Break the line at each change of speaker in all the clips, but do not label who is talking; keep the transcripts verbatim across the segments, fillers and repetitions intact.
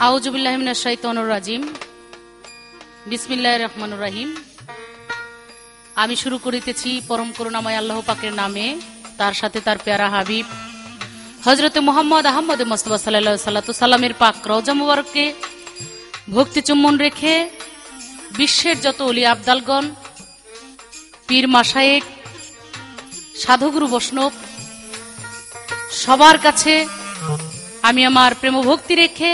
আউযু বিল্লাহি মিনাশ শাইতানির রাজিম। বিসমিল্লাহির রহমানির রহিম। আমি শুরু করিতেছি পরম করুণাময় আল্লাহ পাকের নামে, তার সাথে তার প্যারা হাবিব হযরত মুহাম্মদ আহমদ মুস্তাফা সাল্লাল্লাহু আলাইহি সাল্লামের পাক রওজা মুবারককে ভক্তি চুম্বন রেখে বিশ্বের যত ওলি আবদালগণ, পীর মাশায়েখ, সাধুগুরু বৈষ্ণব সবার কাছে আমি আমার প্রেম ভক্তি রেখে,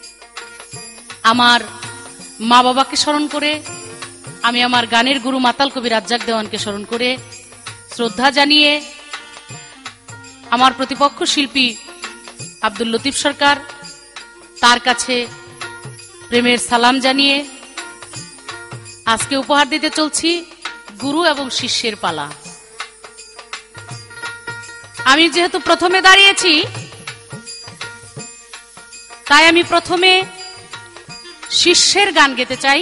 আমার মা বাবাকে স্মরণ করে, আমি আমার গানের গুরু মাতাল কবি রাজ্জাক দেওয়ানকে স্মরণ করে শ্রদ্ধা জানিয়ে, আমার প্রতিপক্ষ শিল্পী আব্দুল লতিফ সরকার, তার কাছে প্রেমের সালাম জানিয়ে আজকে উপহার দিতে চলছি গুরু এবং শিষ্যের পালা। আমি যেহেতু প্রথমে দাঁড়িয়েছি, তাই আমি প্রথমে শিষ্যের গান গেতে চাই।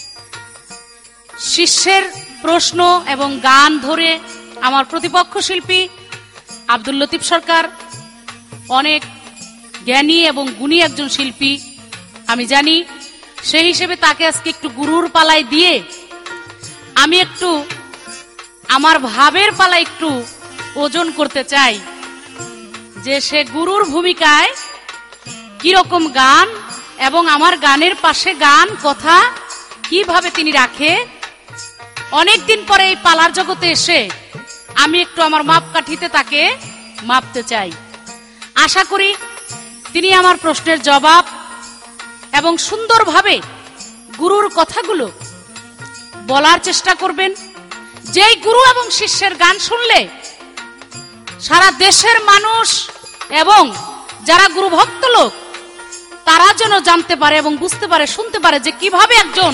শিষ্যের প্রশ্ন এবং গান ধরে আমার প্রতিপক্ষ শিল্পী আব্দুল লতিফ সরকার অনেক জ্ঞানী এবং গুণী একজন শিল্পী আমি জানি, সেই হিসেবে তাকে আজকে একটু গুরুর পালায় দিয়ে আমি একটু আমার ভাবের পালা একটু ওজন করতে চাই যে সে গুরুর ভূমিকায় কিরকম গান এবং আমার গানের পাশে গান কথা কিভাবে তিনি রাখে। অনেকদিন পরে এই পালার জগতে এসে আমি একটু আমার মাপকাঠিতে তাকে মাপতে চাই। আশা করি তিনি আমার প্রশ্নের জবাব এবং সুন্দরভাবে গুরুর কথাগুলো বলার চেষ্টা করবেন। যেই গুরু এবং শিষ্যের গান শুনলে সারা দেশের মানুষ এবং যারা গুরু ভক্ত লোক তারা যেন জানতে পারে এবং বুঝতে পারে, শুনতে পারে যে কিভাবে একজন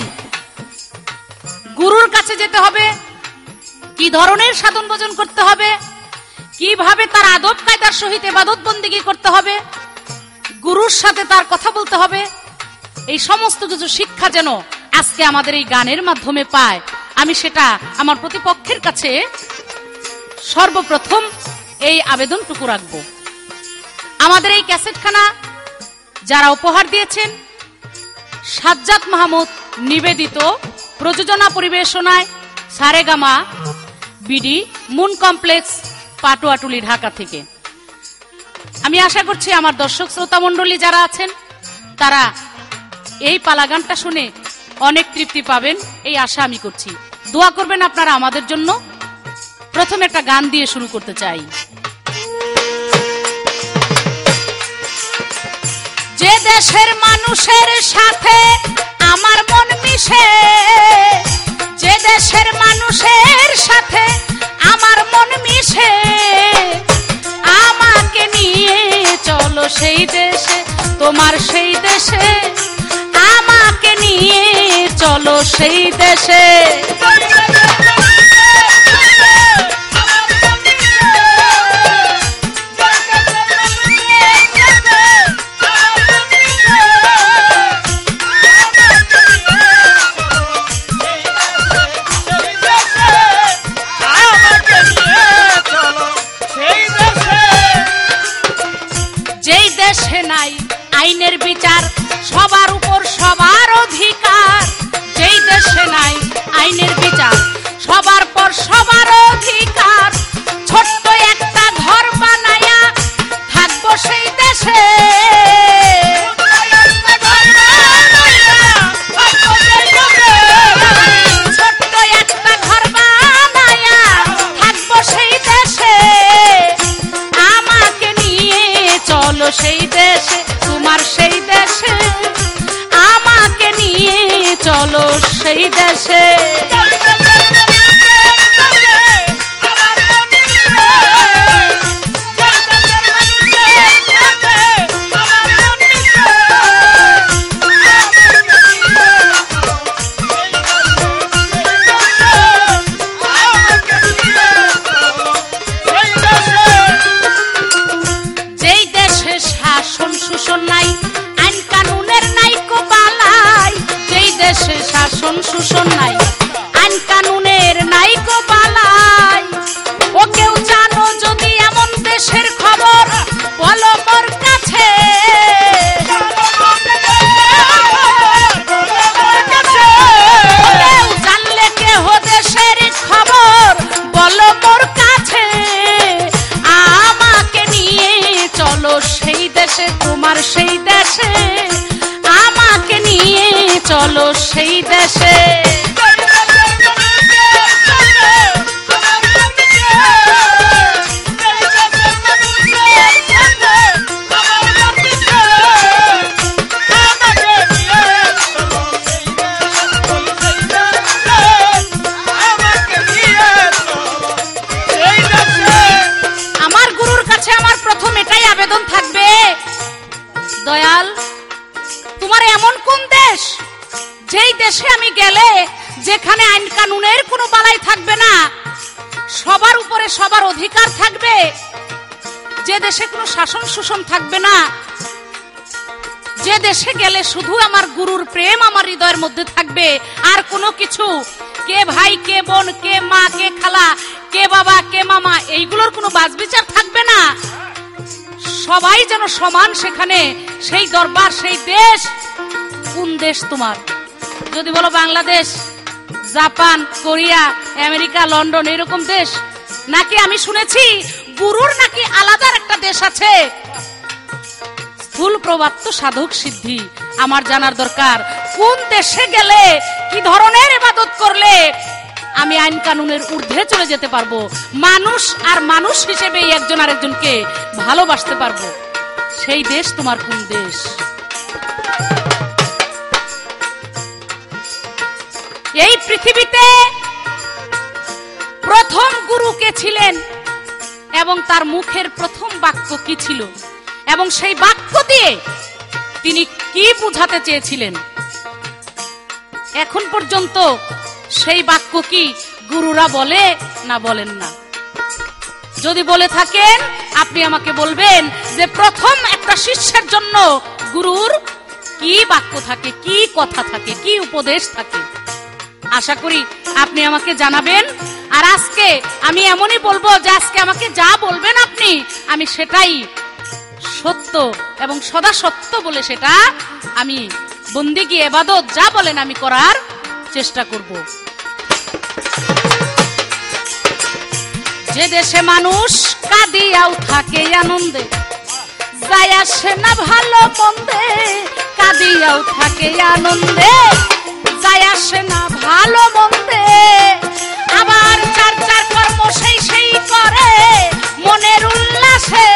গুরুর কাছে যেতে হবে, কি ধরনের সাধন ভজন করতে হবে, কিভাবে তার আদব কায়দার সহিত ইবাদত বন্দেগী করতে হবে, গুরুর সাথে তার কথা বলতে হবে। এই সমস্ত কিছু শিক্ষা যেন আজকে আমাদের এই গানের মাধ্যমে পায়, আমি সেটা আমার প্রতিপক্ষের কাছে সর্বপ্রথম এই আবেদনটুকু রাখব। আমাদের এই ক্যাসেটখানা যারা উপহার দিয়েছেন, সাজ্জাদ মাহমুদ নিবেদিত প্রযোজনা পরিবেশনায় Saregama BD Moon Complex Patuatuli Dhaka থেকে। আমি আশা করছি আমার দর্শক শ্রোতা মণ্ডলী যারা আছেন তারা এই পালা গানটা শুনে অনেক তৃপ্তি পাবেন, এই আশা আমি করছি। দোয়া করবেন আপনারা আমাদের জন্য। প্রথমে একটা গান দিয়ে শুরু করতে চাই। যে দেশের মানুষের সাথে আমার মন মিশে, যে দেশের মানুষের সাথে আমার মন মিশে, আমাকে নিয়ে চলো সেই দেশে, তোমার সেই দেশে, আমাকে নিয়ে চলো সেই দেশে। আইনের বিচার সবার উপর সবার অধিকার, যেই দেশে নাই আইনের বিচার সবার পর সবার অধিকার, ছোট্ট একটা ঘর বানায়া থাকবো সেই দেশে, ছোট্ট একটা ঘর বানায়া থাকবো সেই দেশে, আমাকে নিয়ে চলো সেই দেশে, তোমার সেই দেশে, আমাকে নিয়ে চলো সেই দেশে। যেই দেশে শাসন শোষণ নাই, আইন কানুনের নাই কোপালাই, যেই দেশে শাসন শোষণ নাই, আইন কানুন কানুনের কোনো বালাই থাকবে না, সবার উপরে সবার অধিকার থাকবে, যে দেশে কোনো শাসন শোষণ থাকবে না, যে দেশে গেলে শুধু আমার গুরুর প্রেম আমার হৃদয়ের মধ্যে থাকবে, আর কোনো কিছু কে ভাই কে বোন কে মা কে খালা কে বাবা কে মামা এইগুলোর কোনো বাছবিচার থাকবে না, সবাই যেন সমান সেখানে। সেই দরবার, সেই দেশ কোন দেশ তোমার? যদি বলো Bangladesh, Japan, Korea, America, London এরকম দেশ, নাকি আমি শুনেছি গুরুর নাকি আলাদা একটা দেশ আছে। স্থূল প্রবাত্য সাধক সিদ্ধি আমার জানার দরকার, কোন দেশে গেলে কি ধরনের ইবাদত করলে আমি আইন কানুনের ঊর্ধ্বে চলে যেতে পারবো, মানুষ আর মানুষ হিসেবে একজন আরেকজনকে ভালোবাসতে পারবো। সেই দেশ তোমার কোন দেশ? এই পৃথিবীতে প্রথম গুরু কে ছিলেন এবং তার মুখের প্রথম বাক্য কি ছিল এবং সেই বাক্য দিয়ে তিনি কি বুঝাতে চেয়েছিলেন, এখন পর্যন্ত সেই বাক্য কি গুরুরা বলে না বলেন না? যদি বলে থাকেন আপনি আমাকে বলবেন যে প্রথম একটা শিষ্যের জন্য গুরুর কি বাক্য থাকে, কি কথা থাকে, কি উপদেশ থাকে। আশা করি আপনি আমাকে জানাবেন। আর আজকে আমি এমনই বলবো যে আজকে আমাকে যা বলবেন আপনি, আমি সেটাই সত্য এবং সদা সত্য বলে সেটা আমি বন্দেগী ইবাদত যা বলেন আমি করার চেষ্টা করব। যে দেশে মানুষ কাঁদিয়াও থাকে আনন্দে, যায় আসে না ভালো মন্দে, কাঁদিয়াও থাকে আনন্দে, যায় আসে না ভালো মন্দে, আবার চার চার কর্ম সেই সেই করে মনের উল্লাসে,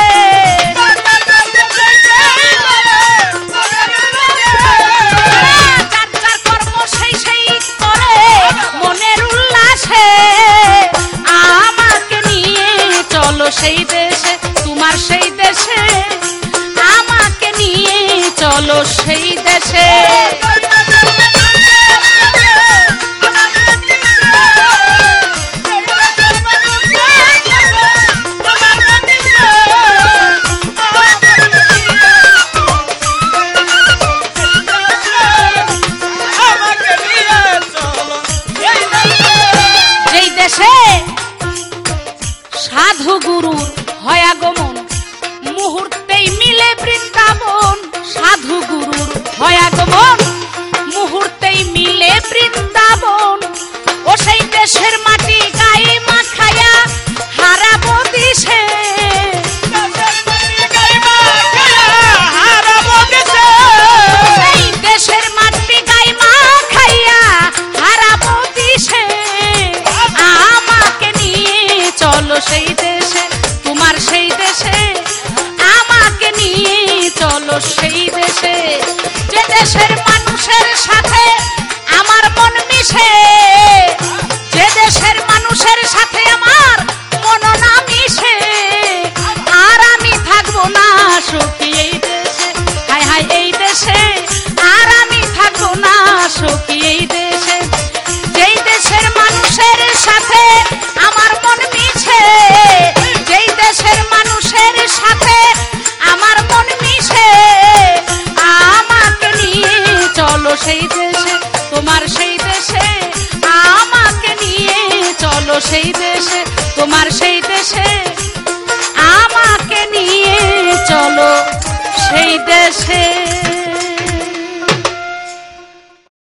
চার চার কর্ম সেই সেই করে মনের উল্লাসে, আমাকে নিয়ে চলো সেই দেশে, তোমার সেই দেশে, আমাকে নিয়ে চলো সেই দেশে। সাধু গুরুর হয় আগমন, মুহূর্তেই মিলে বৃন্দাবন, সাধু গুরুর হয় আগমন, মুহূর্তেই মিলে বৃন্দাবন, ও সেই দেশের মাটি গায়ে মাখায়া হারাবো দিশে, সেই দেশের মাটি গায়ে মাখাইয়া হারাবো দিশে, আমাকে নিয়ে চলো সেই দেশে, তোমার সেই দেশে, আমাকে নিয়ে চলো সেই দেশে, যে দেশের মানুষের সাথে আমার মন মিশে, যে দেশের মানুষের সাথে আমার মন না মিশে, আর আমি থাকবো না সুখী এই দেশে, হায় হায় এই দেশে, আর আমি থাকবো না সুখী এই দেশে, যেই দেশের মানুষের সাথে আমার মন মিশে, যেই দেশের মানুষের সাথে আমার মন মিশে, আমাকে নিয়ে চলো সেই দেশে, তোমার সেই দেশে, আমাকে নিয়ে চলো সেই দেশে, তোমার সেই দেশে।